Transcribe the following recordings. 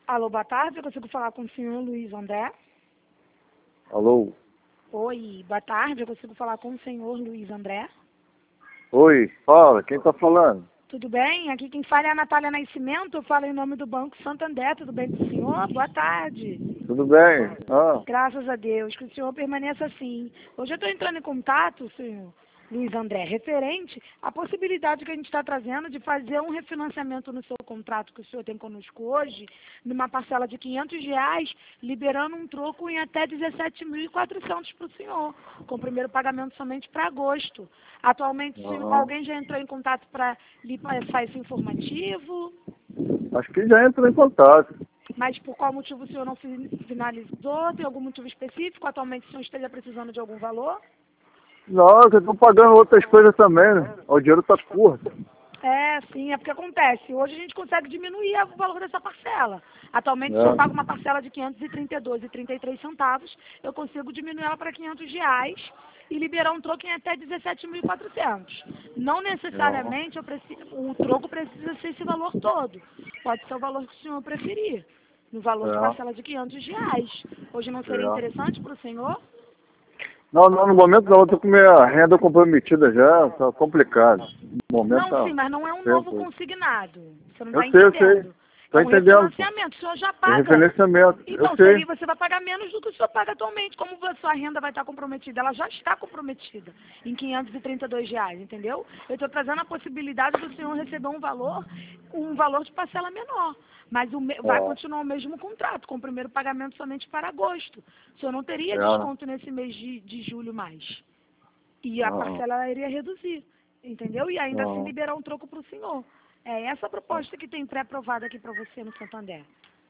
Alô, boa tarde, eu consigo falar com o senhor Luiz André? Alô? Oi, boa tarde, eu consigo falar com o senhor Luiz André? Oi, fala, quem tá falando? Tudo bem? Aqui quem fala é a Natália Nascimento, eu falo em nome do Banco Santander, tudo bem com o senhor? Boa tarde. Tudo bem? Graças a Deus, que o senhor permaneça assim. Hoje eu estou entrando em contato, senhor Luiz André, referente à possibilidade que a gente está trazendo de fazer um refinanciamento no seu contrato que o senhor tem conosco hoje, numa parcela de R$ 500, liberando um troco em até 17.400 para o senhor, com o primeiro pagamento somente para agosto. Atualmente, alguém já entrou em contato para lhe passar esse informativo? Acho que já entrou em contato. Mas por qual motivo o senhor não finalizou? Tem algum motivo específico? Atualmente o senhor esteja precisando de algum valor? Não, eu tô pagando outras coisas também, né? O dinheiro tá curto. É, sim, é porque acontece. Hoje a gente consegue diminuir o valor dessa parcela. Atualmente, se eu pago uma parcela de R$ 532,33, eu consigo diminuir ela para R$ 500 e liberar um troco em até 17.400. Não necessariamente o troco precisa ser esse valor todo. Pode ser o valor que o senhor preferir. No valor de parcela de R$ 500. Hoje não seria interessante para o senhor? Não, no momento não, eu tô com minha renda comprometida já, tá complicado. No momento Não, tá sim, mas não é um novo tempo. consignado. Você não Eu está sei, eu sei. entendendo. É Tô um entendendo. refinanciamento. O senhor já É paga. referenciamento, eu Então, sei. você vai pagar menos do que o senhor paga atualmente. Como a sua renda vai estar comprometida? Ela já está comprometida em R$ 532, entendeu? Eu estou trazendo a possibilidade do senhor receber um valor de parcela menor. Mas vai continuar o mesmo contrato, com o primeiro pagamento somente para agosto. O senhor não teria desconto nesse mês de julho mais. E a parcela ela iria reduzir, entendeu? E ainda assim liberar um troco para o senhor. É essa a proposta que tem pré-aprovada aqui para você no Santander.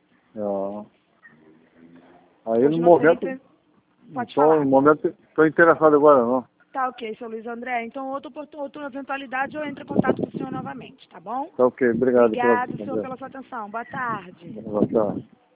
Aí Hoje no não seria momento, Pode falar. no momento, tô interessado agora não. Tá ok, seu Luiz André. Então, outra eventualidade, eu entro em contato com o senhor novamente, tá bom? Tá ok, obrigado Obrigado, senhor, pela pela sua atenção. Boa tarde. Boa tarde.